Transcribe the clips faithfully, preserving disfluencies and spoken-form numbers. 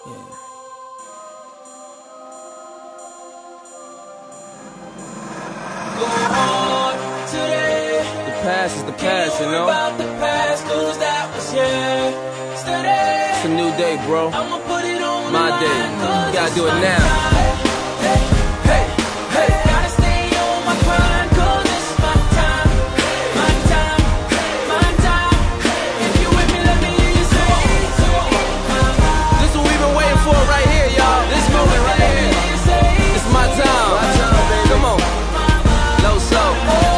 Go on today. The past is the past, you know. About the past, 'cause that was yesterday. It's a new day, bro. I'ma put it on My the day. line, 'cause You gotta it's do it my now. time. Hey, hey, hey. Gotta stay on my grind, 'cause it's my time. My time, my time. If you with me, let me hear you say. This is what we've been waiting for right here, y'all. This moment right here. It's my time. My time, baby. Come on. Low soul.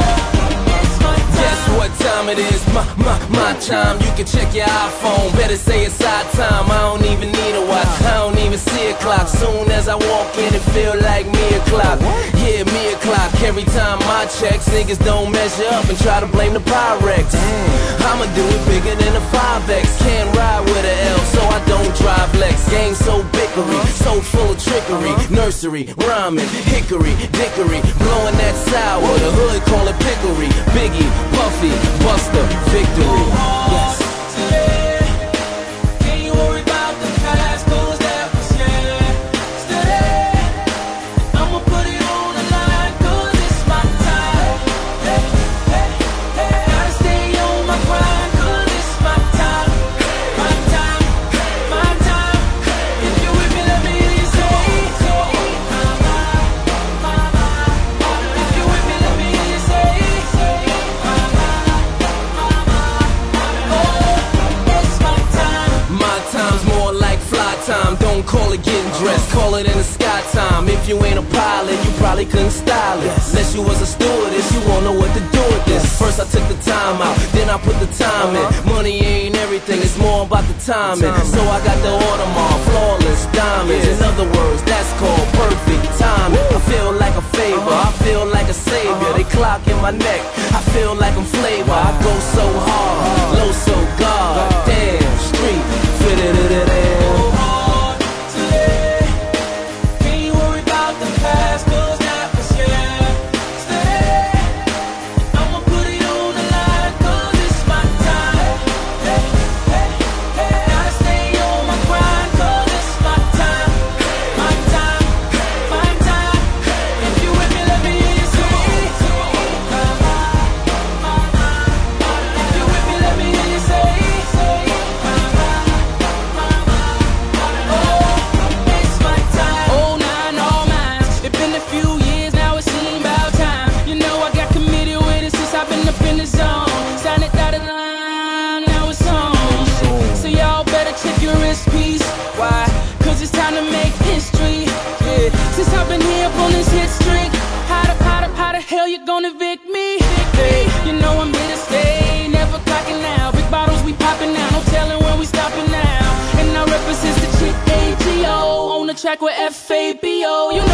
Guess what time it is? My, my, my time. You can check your iPhone. Better say it's our time. I don't even need a watch. I don't even see a clock. Soon as I walk in, it feel like me o'clock. Yeah, me o'clock. Every time I checks, niggas don't measure up and try to blame the Pyrex. I'ma do it bigger than a five X. Can't ride with a L, so I don't drive Lex. Game so bickery, so full of trickery. Nursery, rhyming, hickory, dickory, blowing that sour. The hood call it pickery. Biggie, Puffy, Buster, victory. Yes. Don't call it getting dressed, call it in the sky time. If you ain't a pilot, you probably couldn't style it. Unless you was a stewardess, you won't know what to do with this. First I took the time out, then I put the time in. Money ain't everything, it's more about the timing. So I got the Audemars, flawless diamonds. In other words, that's called perfect timing. I feel like a favor, I feel like a savior. They clock in my neck, I feel like I'm flavor. I go so hard, low so God. Damn, street, fit it it it it. Since I've been here up on this hit streak, how the, how the, how the hell you gonna evict me? Hey, you know I'm here to stay, never clocking out. Big bottles we popping now, no telling when we stopping now. And I represent the chick A G O on the track with F A B O. You